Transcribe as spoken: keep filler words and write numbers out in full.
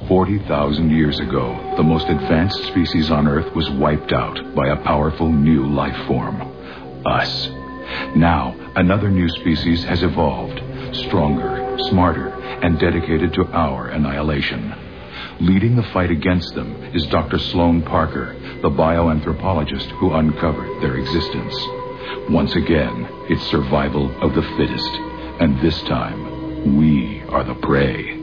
forty thousand years ago, the most advanced species on Earth was wiped out by a powerful new life form. Us. Now, another new species has evolved, stronger, smarter, and dedicated to our annihilation. Leading the fight against them is Doctor Sloan Parker, the bioanthropologist who uncovered their existence. Once again, it's survival of the fittest, and this time, we are the prey.